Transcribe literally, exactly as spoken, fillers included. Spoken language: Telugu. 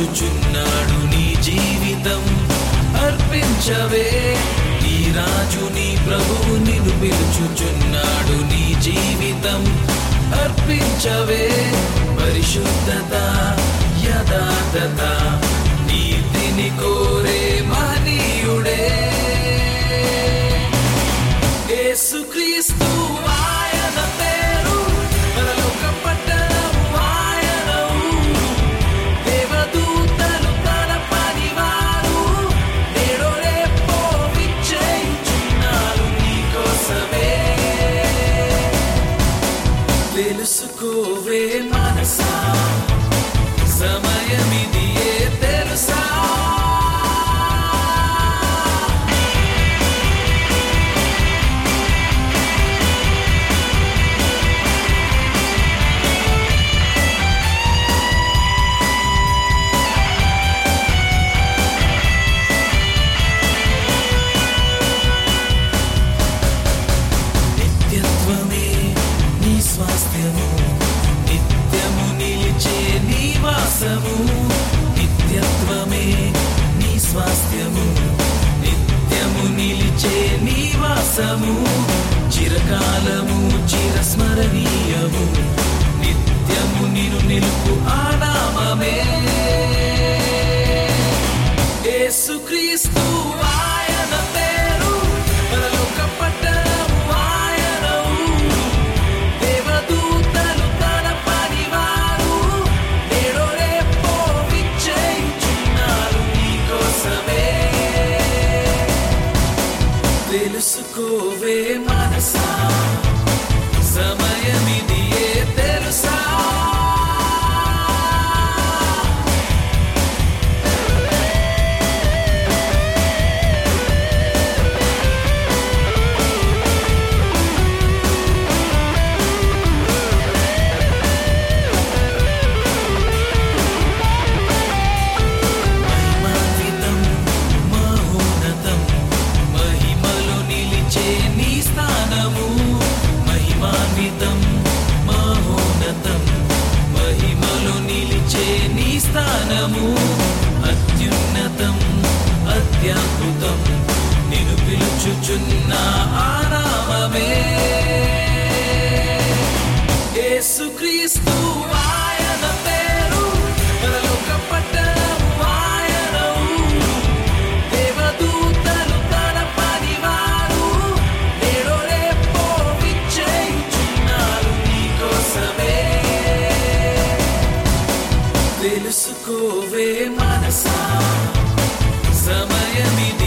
పిలుచుచున్నాడు నీ జీవితం అర్పించవే. నీ రాజు నీ ప్రభువు నిన్ను పిలుచుచున్నాడు నీ జీవితం అర్పించవే. పరిశుద్ధత యథార్థత నీతిని కోరే మహనీయుడే యేసుక్రీస్తు. ఆయన పేరు పరలోక పట్టణము, ఆయన ఊరు. దేవదూతలు తన పనివారు నేడో రేపో విచ్చేయుచున్నారు నీ కోసమే. తెలుసుకోవే మనసా, సమయమిదియే తెలుసా. నిత్యత్వమే నీ స్వాస్థ్యము, నిత్యము నిలిచే నివాసము. నిత్యత్వమే నీ స్వాస్థ్యము, నిత్యము నిలిచే నివాసము. చిరకాలము చిరస్మరణీయము, నిత్యము నిన్ను నిలుపు ఆ నామమే యేసుక్రీస్తు. ఆయన పేరు పరలోక పట్టణము, ఆయన ఊరు. దేవదూతలు తన పనివారు నేడో రేపో విచ్చేయుచున్నారు నీ కోసమే. తెలుసుకోవే మనసా, సమయమిదియే తెలుసా. మహిమాన్వితం మహోన్నతం, మహిమలో నిలిచే నీ స్థానము. మహిమాన్వితం మహోన్నతం, మహిమలో నిలిచే నీ స్థానము. అత్యున్నతం అత్యద్భుతం నిన్ను పిలుచుచున్న ఆ నామమే యేసుక్రీస్తు. ఆయన పేరు పరలోక పట్టణము, ఆయన ఊరు. దేవదూతలు తన పనివారు నేడో రేపో విచ్చేయుచున్నారు నీ కోసమే. తెలుసుకోవే మనసా, సమయమిది